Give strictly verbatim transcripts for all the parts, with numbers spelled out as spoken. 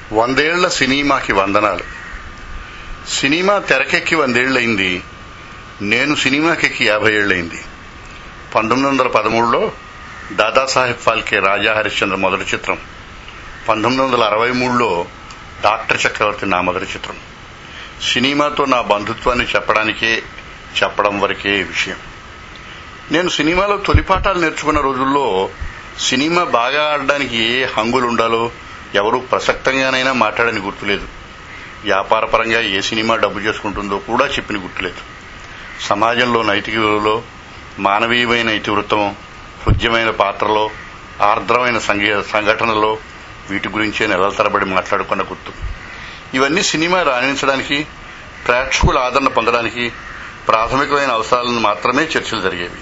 వందేళ్ల సినిమాకి వందనాలు. సినిమా తెరకెక్కి వందేళ్లయింది. నేను సినిమాకెక్కి యాభై ఏళ్లయింది. పంతొమ్మిది వందల పదమూడులో దాదాసాహెబ్ ఫాల్కే రాజా హరిశ్చంద్ర మొదటి చిత్రం, పంతొమ్మిది వందల అరవై మూడులో డాక్టర్ చక్రవర్తి నా మొదటి చిత్రం. సినిమాతో నా బంధుత్వాన్ని చెప్పడానికే చెప్పడం వరకే విషయం. నేను సినిమాలో తొలిపాఠాలు నేర్చుకున్న రోజుల్లో సినిమా బాగా ఆడడానికి ఏ హంగులుండాలో ఎవరూ ప్రసక్తంగానైనా మాట్లాడని గుర్తులేదు. వ్యాపారపరంగా ఏ సినిమా డబ్బు చేసుకుంటుందో కూడా చెప్పిన గుర్తులేదు. సమాజంలో నైతిక విలువలో, మానవీయమైన ఇతివృత్తం, హృద్యమైన పాత్రలో, ఆర్ద్రమైన సంఘటనలో వీటి గురించే నెలల తరబడి మాట్లాడుకున్న గుర్తు. ఇవన్నీ సినిమా రాణించడానికి, ప్రేక్షకుల ఆదరణ పొందడానికి ప్రాథమికమైన అవసరాలను మాత్రమే చర్చలు జరిగేవి.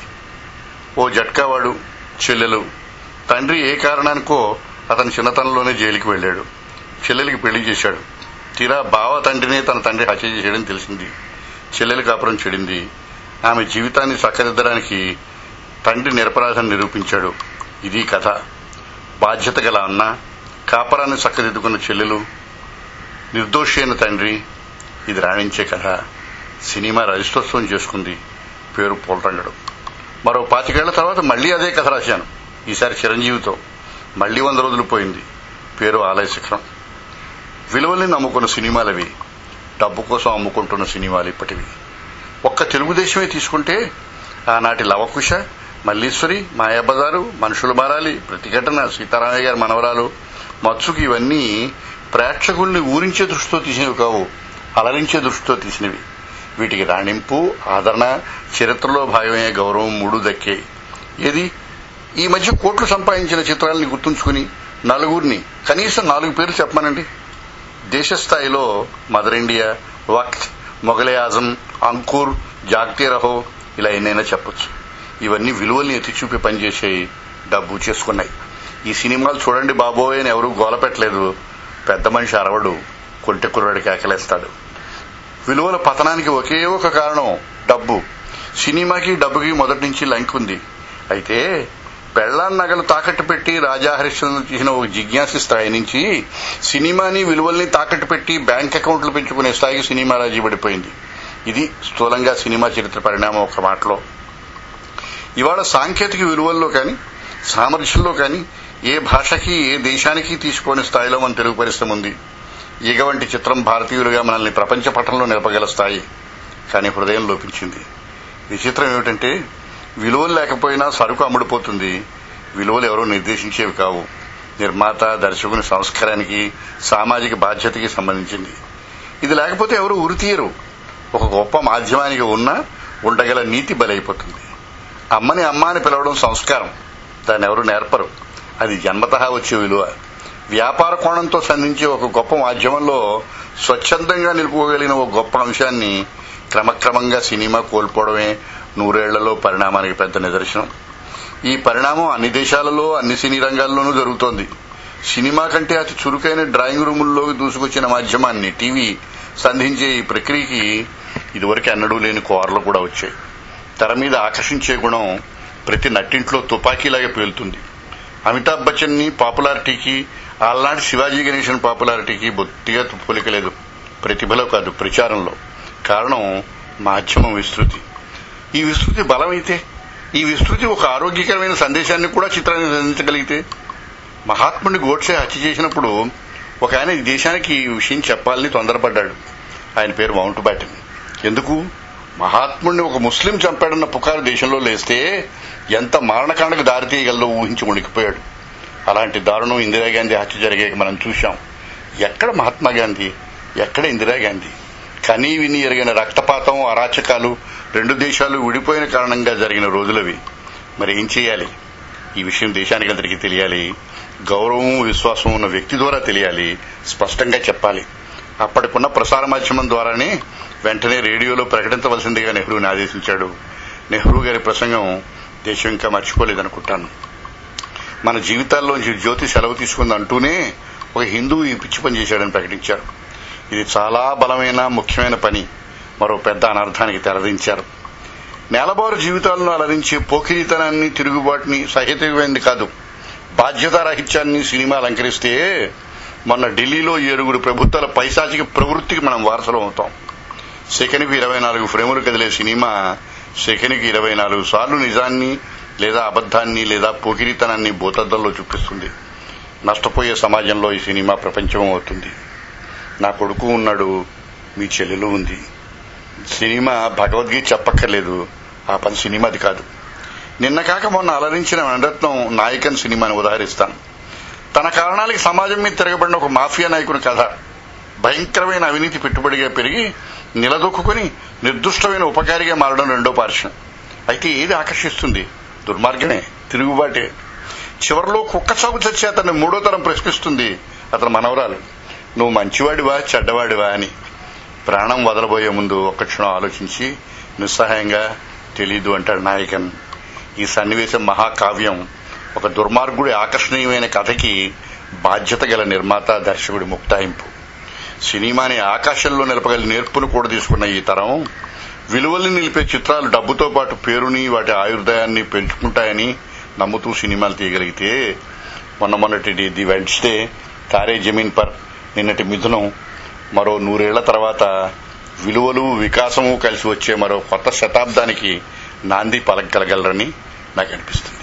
ఓ జట్కావాడు, చెల్లెలు, తండ్రి ఏ కారణానికో అతని చిన్నతనంలోనే జైలుకి వెళ్లాడు. చెల్లెలికి పెళ్లి చేశాడు. తీరా బావ తండ్రినే తన తండ్రి హత్య చేశాడని తెలిసింది. చెల్లెలి కాపురం చెడింది. ఆమె జీవితాన్ని చక్కదిద్దడానికి తండ్రి నిరపరాధం నిరూపించాడు. ఇది కథ. బాధ్యత గల అన్న, కాపరాన్ని చక్కదిద్దుకున్న చెల్లెలు, నిర్దోషి అయిన తండ్రి, ఇది రాణించే కథ. సినిమా రజిస్తోత్సవం చేసుకుంది. పేరు పోల్రంగడు. మరో పాతికేళ్ల తర్వాత మళ్లీ అదే కథ రాశాను. ఈసారి చిరంజీవితో. మళ్లీ వంద రోజులు పోయింది. పేరు ఆలయ శిఖరం. విలువల్ని నమ్ముకున్న సినిమాలవి, డబ్బు కోసం అమ్ముకుంటున్న సినిమాలు ఇప్పటివి. ఒక్క తెలుగుదేశమే తీసుకుంటే ఆనాటి లవకుశ, మల్లీశ్వరి, మాయాబజారు, మనుషులు మారాలి, ప్రతిఘటన, సీతారామయ్య గారి మనవరాలు, మత్సుకి ఇవన్నీ ప్రేక్షకుల్ని ఊరించే దృష్టితో తీసినవి కావు, అలరించే దృష్టితో తీసినవి. వీటికి రాణింపు, ఆదరణ, చరిత్రలో భాగమయ్యే గౌరవం మూడు దక్కాయి. ఏది ఈ మధ్య కోట్లు సంపాదించిన చిత్రాలని గుర్తుంచుకుని నలుగురిని, కనీసం నాలుగు పేర్లు చెప్పమనండి. దేశస్థాయిలో మదర్ ఇండియా, వక్త్, మొగలే ఆజం, అంకుర్, జాగ్తే రహో, ఇలా ఎన్నైనా చెప్పొచ్చు. ఇవన్నీ విలువల్ని ఎత్తిచూపి పనిచేసేయి, డబ్బు చేసుకున్నాయి. ఈ సినిమాలు చూడండి బాబోయ్ అని ఎవరూ గోల పెట్టలేదు. పెద్ద మనిషి అరవడు, కొంటె కుర్రాడికి ఆకలేస్తాడు. విలువల పతనానికి ఒకే ఒక కారణం డబ్బు. సినిమాకి డబ్బుకి మొదటి నుంచి లంక్ ఉంది. అయితే పెళ్లాన్ నగలు తాకట్టు పెట్టి రాజా హరిశ్చంద్ర చేసిన ఒక జిజ్ఞాసి స్థాయి నుంచి సినిమాని, విలువల్ని తాకట్టు పెట్టి బ్యాంక్ అకౌంట్లు పెంచుకునే స్థాయికి సినిమా రాజీపడిపోయింది. ఇది స్థూలంగా సినిమా చరిత్ర పరిణామం ఒక మాటలో. ఇవాళ సాంకేతిక విలువల్లో కానీ, సామర్థ్యంలో కానీ ఏ భాషకి, ఏ దేశానికి తీసుకోని స్థాయిలో మన తెలుగు పరిశ్రమ ఉంది. ఈగ వంటి చిత్రం భారతీయులుగా మనల్ని ప్రపంచ పటంలో నిలపగల స్థాయి. కానీ హృదయం లోపించింది. విచిత్రం ఏమిటంటే విలువలు లేకపోయినా సరుకు అమ్ముడుపోతుంది. విలువలు ఎవరో నిర్దేశించేవి కావు. నిర్మాత, దర్శకుని సంస్కారానికి, సామాజిక బాధ్యతకి సంబంధించింది. ఇది లేకపోతే ఎవరు ఉరితీయరు. ఒక గొప్ప మాధ్యమానికి ఉన్నా ఉండగల నీతి బలైపోతుంది. అమ్మని అమ్మ అని పిలవడం సంస్కారం. దాన్ని ఎవరు నేర్పరు. అది జన్మతహా వచ్చే విలువ. వ్యాపార కోణంతో సంధించే ఒక గొప్ప మాధ్యమంలో స్వచ్ఛందంగా నిలుపుకోగలిగిన ఒక గొప్ప అంశాన్ని క్రమక్రమంగా సినిమా కోల్పోవడమే నూరేళ్లలో పరిణామానికి పెద్ద నిదర్శనం. ఈ పరిణామం అన్ని దేశాలలో, అన్ని సినీ రంగాల్లోనూ జరుగుతోంది. సినిమా కంటే అతి చురుకైన డ్రాయింగ్ రూముల్లోకి దూసుకొచ్చిన మాధ్యమాన్ని, టీవీ, సంధించే ఈ ప్రక్రియకి ఇదివరకు ఎన్నడూ లేని కోరలు కూడా వచ్చాయి. తెర మీద ఆకర్షించే గుణం ప్రతి నట్టింట్లో తుపాకీలాగా పేలుతుంది. అమితాబ్ బచ్చన్ ని పాపులారిటీకి, ఆల్నాటి శివాజీ గణేశన్ పాపులారిటీకి బొత్తిగా పోలికలేదు. ప్రతిభలో కాదు, ప్రచారంలో. కారణం మాధ్యమం విస్తృతి. ఈ విస్తృతి బలమైతే, ఈ విస్తృతి ఒక ఆరోగ్యకరమైన సందేశాన్ని కూడా చిత్రాన్ని అందించగలిగితే. మహాత్ముడిని గోడ్సే హత్య చేసినప్పుడు ఒక ఆయన ఈ దేశానికి ఈ విషయం చెప్పాలని తొందరపడ్డాడు. ఆయన పేరు మౌంట్ బ్యాటన్. ఎందుకు? మహాత్ముడిని ఒక ముస్లిం చంపాడన్న పుకారు దేశంలో లేస్తే ఎంత మారణకాండకు దారితీయగలదో ఊహించి ఉణికిపోయాడు. అలాంటి దారుణం ఇందిరాగాంధీ హత్య జరిగాక మనం చూశాం. ఎక్కడ మహాత్మా గాంధీ, ఎక్కడ ఇందిరాగాంధీ? కనీ విని ఎరిగిన రక్తపాతం, అరాచకాలు, రెండు దేశాలు విడిపోయిన కారణంగా జరిగిన రోజులవి. మరి ఏం చేయాలి? ఈ విషయం దేశానికి అందరికీ తెలియాలి. గౌరవం, విశ్వాసం ఉన్న వ్యక్తి ద్వారా తెలియాలి. స్పష్టంగా చెప్పాలి. అప్పటికున్న ప్రసార మాధ్యమం ద్వారానే వెంటనే రేడియోలో ప్రకటించవలసిందిగా నెహ్రూని ఆదేశించాడు. నెహ్రూ గారి ప్రసంగం దేశం ఇంకా మర్చిపోలేదనుకుంటాను. మన జీవితాల్లోంచి జ్యోతి సెలవు తీసుకుంది అంటూనే ఒక హిందువు ఈ పిచ్చి పని చేశాడని ప్రకటించారు. ఇది చాలా బలమైన, ముఖ్యమైన పని. మరో పెద్ద అనర్థానికి తెరదించారు. నేలబారు జీవితాలను అలరించే పోకిరితనాన్ని, తిరుగుబాటుని సహితమైంది కాదు, బాధ్యతారాహిత్యాన్ని సినిమా అలంకరిస్తే మొన్న ఢిల్లీలో ఏడుగురు ప్రభుత్వాల పైశాచిక ప్రవృత్తికి మనం వారసులం అవుతాం. సెకనుకు ఇరవై నాలుగు ఫ్రేములు కదిలే సినిమా సెకనుకు ఇరవై నాలుగు సార్లు నిజాన్ని లేదా అబద్దాన్ని లేదా పోకిరితనాన్ని భూతద్దంలో చూపిస్తుంది. నష్టపోయే సమాజంలో ఈ సినిమా ప్రపంచం అవుతుంది. నా కొడుకు ఉన్నాడు, మీ చెల్లెలు ఉంది. సినిమా భగవద్గీత చెప్పక్కర్లేదు, ఆ పని సినిమాది కాదు. నిన్న కాక మొన్న అలరించిన నడత్నం నాయకన్ సినిమాని ఉదాహరిస్తాను. తన కారణాలకి సమాజం మీద తిరగబడిన ఒక మాఫియా నాయకుని కథ. భయంకరమైన అవినీతి పెట్టుబడిగా పెరిగి నిలదొక్కుని నిర్దుష్టమైన ఉపకారిగా మారడం రెండో పార్శ్వం. అయితే ఏది ఆకర్షిస్తుంది? దుర్మార్గమే, తిరుగుబాటే. చివరిలో కుక్క సాగు చచ్చి అతన్ని మూడో తరం ప్రశ్నిస్తుంది అతని మనవరాలు, నువ్వు మంచివాడివా చెడ్డవాడివా అని. ప్రాణం వదలబోయే ముందు ఒక్క క్షణం ఆలోచించి నిస్సహాయంగా తెలీదు అంటాడు నాయకన్. ఈ సన్నివేశం మహాకావ్యం. ఒక దుర్మార్గుడి ఆకర్షణీయమైన కథకి బాధ్యత గల నిర్మాత దర్శకుడి ముక్తాయింపు. సినిమాని ఆకాశంలో నిలపగల నేర్పును కూడా తీసుకున్న ఈ తరం విలువల్ని నిలిపే చిత్రాలు డబ్బుతో పాటు పేరుని వాటి ఆయుర్దాయాన్ని పెంచుకుంటాయని నమ్ముతూ సినిమాలు తీయగలిగితే, మొన్న మొన్నటి ది వెడ్నెస్డే, తారే జమీన్ పర్, నిన్నటి మిథునం మరో నూరేళ్ల తర్వాత విలువలు వికాసము కలిసి వచ్చే మరో కొత్త శతాబ్దానికి నాంది పలకగలరని నాకు అనిపిస్తుంది.